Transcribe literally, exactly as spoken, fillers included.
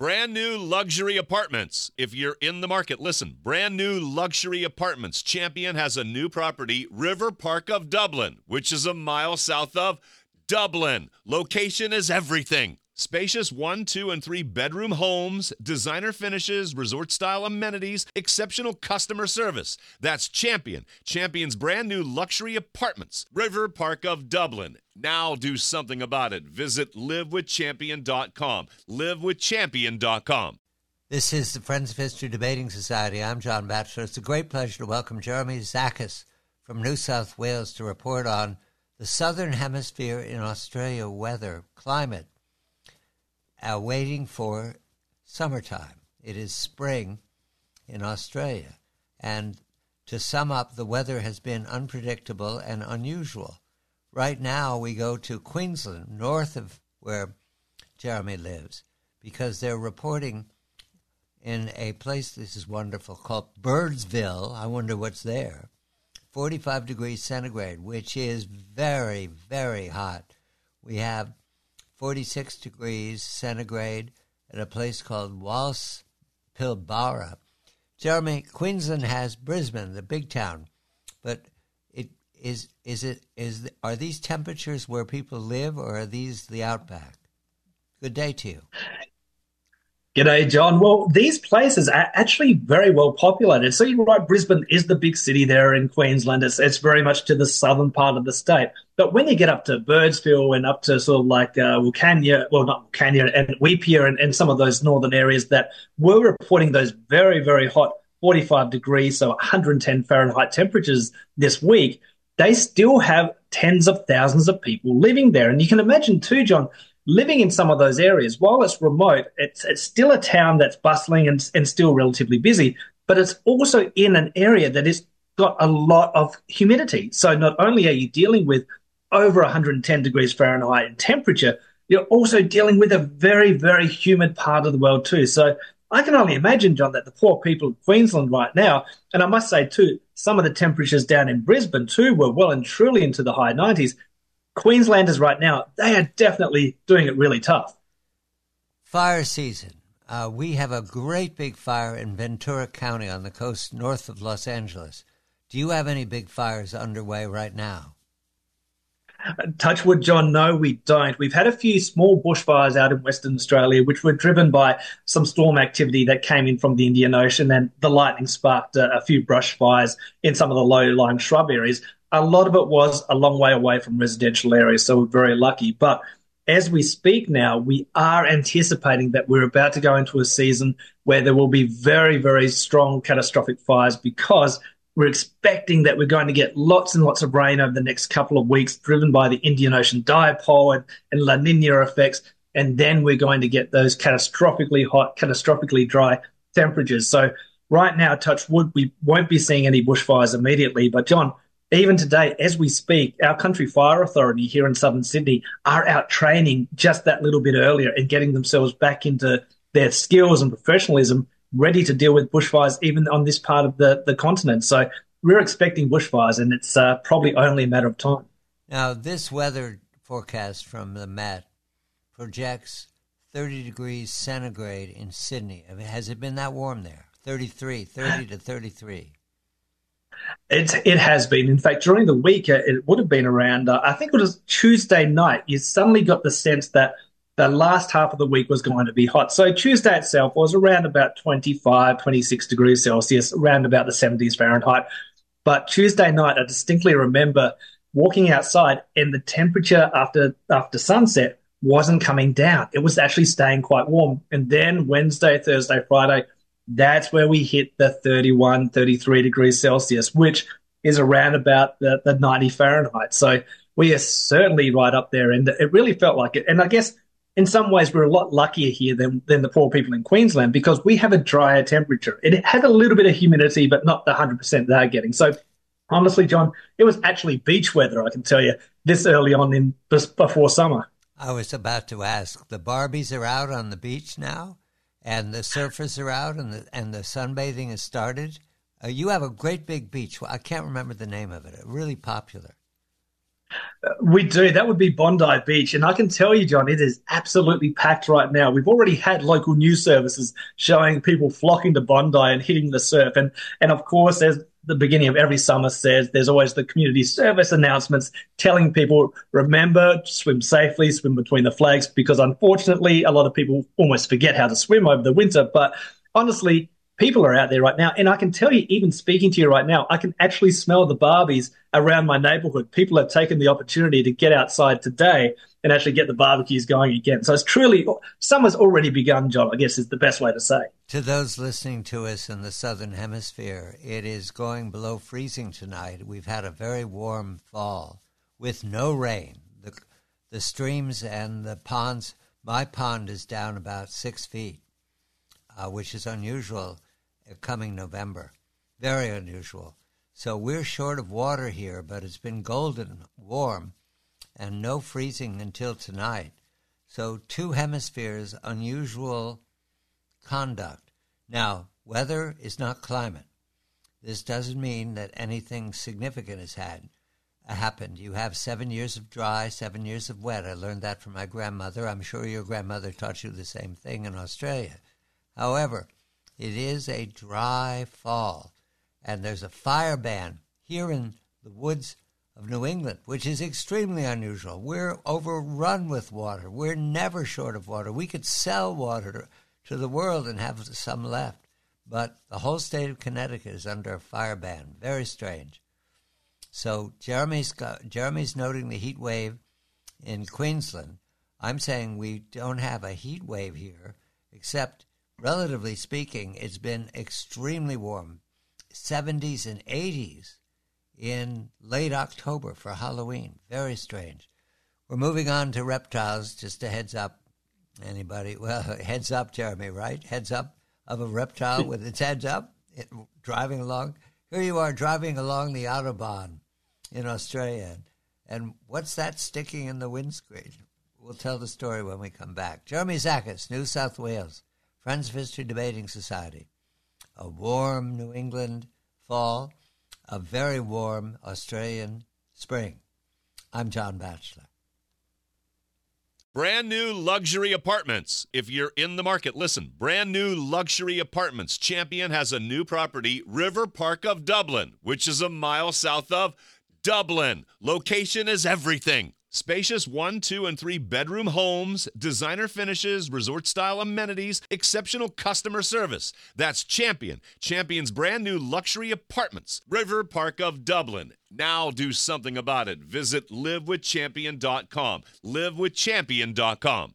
Brand new luxury apartments. If you're in the market, listen. Brand new luxury apartments. Champion has a new property, River Park of Dublin, which is a mile south of Dublin. Location is everything. Spacious one, two, and three bedroom homes, designer finishes, resort-style amenities, exceptional customer service. That's Champion. Champion's brand new luxury apartments. River Park of Dublin. Now do something about it. Visit live with champion dot com. live with champion dot com. This is the Friends of History Debating Society. I'm John Batchelor. It's a great pleasure to welcome Jeremy Zakis from New South Wales to report on the Southern Hemisphere in Australia weather, climate, uh, waiting for summertime. It is spring in Australia. And to sum up, the weather has been unpredictable and unusual. Right now, we go to Queensland, north of where Jeremy lives, because they're reporting in a place, this is wonderful, called Birdsville. I wonder what's there. forty-five degrees centigrade, which is very, very hot. We have forty-six degrees centigrade at a place called Wallis Pilbara. Jeremy, Queensland has Brisbane, the big town, but it is is it is are these temperatures where people live, or are these the outback? Good day to you. G'day, John. Well, these places are actually very well populated. So you're right, Brisbane is the big city there in Queensland. It's, it's very much to the southern part of the state. But when you get up to Birdsville and up to sort of like uh, Wilcannia, well, not Wilcannia, and Weipa and, and some of those northern areas that were reporting those very, very hot forty-five degrees, so one hundred ten Fahrenheit temperatures this week, they still have tens of thousands of people living there. And you can imagine too, John, living in some of those areas, while it's remote, it's, it's still a town that's bustling and, and still relatively busy, but it's also in an area that has got a lot of humidity. So not only are you dealing with over one hundred ten degrees Fahrenheit in temperature, you're also dealing with a very, very humid part of the world too. So I can only imagine, John, that the poor people of Queensland right now, and I must say too, some of the temperatures down in Brisbane too were well and truly into the high nineties. Queenslanders right now, they are definitely doing it really tough. Fire season. Uh, we have a great big fire in Ventura County on the coast north of Los Angeles. Do you have any big fires underway right now? Touchwood, John, no, we don't. We've had a few small bushfires out in Western Australia, which were driven by some storm activity that came in from the Indian Ocean, and the lightning sparked a, a few brush fires in some of the low-lying shrub areas. A lot of it was a long way away from residential areas, so we're very lucky. But as we speak now, we are anticipating that we're about to go into a season where there will be very, very strong catastrophic fires, because we're expecting that we're going to get lots and lots of rain over the next couple of weeks, driven by the Indian Ocean dipole and, and La Nina effects. And then we're going to get those catastrophically hot, catastrophically dry temperatures. So right now, touch wood, we won't be seeing any bushfires immediately. But John, even today, as we speak, our Country Fire Authority here in southern Sydney are out training just that little bit earlier and getting themselves back into their skills and professionalism, ready to deal with bushfires even on this part of the, the continent. So we're expecting bushfires, and it's uh, probably only a matter of time. Now, this weather forecast from the Met projects thirty degrees centigrade in Sydney. I mean, has it been that warm there? thirty-three, thirty to thirty-three. It, it has been. In fact, during the week, uh, it would have been around, uh, I think it was Tuesday night, you suddenly got the sense that the last half of the week was going to be hot. So Tuesday itself was around about twenty-five, twenty-six degrees Celsius, around about the seventies Fahrenheit. But Tuesday night, I distinctly remember walking outside, and the temperature after after sunset wasn't coming down. It was actually staying quite warm. And then Wednesday, Thursday, Friday, that's where we hit the thirty-one, thirty-three degrees Celsius, which is around about the, the ninety Fahrenheit. So we are certainly right up there, and it really felt like it. And I guess in some ways we're a lot luckier here than, than the poor people in Queensland, because we have a drier temperature. It had a little bit of humidity, but not the one hundred percent they're getting. So honestly, John, it was actually beach weather, I can tell you, this early on in before summer. I was about to ask, the Barbies are out on the beach now, and the surfers are out, and the and the sunbathing has started. Uh, you have a great big beach. I can't remember the name of it. Really popular. We do. That would be Bondi Beach. And I can tell you, John, it is absolutely packed right now. We've already had local news services showing people flocking to Bondi and hitting the surf. And, and of course, as the beginning of every summer says, there's always the community service announcements telling people, remember, swim safely, swim between the flags, because unfortunately, a lot of people almost forget how to swim over the winter. But honestly, people are out there right now. And I can tell you, even speaking to you right now, I can actually smell the barbies around my neighborhood. People have taken the opportunity to get outside today and actually get the barbecues going again. So it's truly, summer's already begun, John, I guess is the best way to say. To those listening to us in the Southern Hemisphere, it is going below freezing tonight. We've had a very warm fall with no rain. The, the streams and the ponds, my pond is down about six feet, uh, which is unusual coming November. Very unusual. So we're short of water here, but it's been golden warm and no freezing until tonight. So two hemispheres, unusual conduct. Now, weather is not climate. This doesn't mean that anything significant has had uh, happened. You have seven years of dry, seven years of wet. I learned that from my grandmother. I'm sure your grandmother taught you the same thing in Australia. However, it is a dry fall, and there's a fire ban here in the woods of New England, which is extremely unusual. We're overrun with water. We're never short of water. We could sell water to, to the world and have some left, but the whole state of Connecticut is under a fire ban. Very strange. So Jeremy's got, Jeremy's noting the heat wave in Queensland. I'm saying we don't have a heat wave here, except relatively speaking, it's been extremely warm, seventies and eighties in late October for Halloween. Very strange. We're moving on to reptiles. Just a heads up. Anybody? Well, heads up, Jeremy, right? Heads up of a reptile with its heads up, it, driving along. Here you are driving along the Autobahn in Australia. And what's that sticking in the windscreen? We'll tell the story when we come back. Jeremy Zachas, New South Wales, Friends of History Debating Society. A warm New England fall, a very warm Australian spring. I'm John Batchelor. Brand new luxury apartments. If you're in the market, listen. Brand new luxury apartments. Champion has a new property, River Park of Dublin, which is a mile south of Dublin. Location is everything. Spacious one, two, and three bedroom homes, designer finishes, resort-style amenities, exceptional customer service. That's Champion. Champion's brand new luxury apartments. River Park of Dublin. Now do something about it. Visit live with champion dot com. live with champion dot com.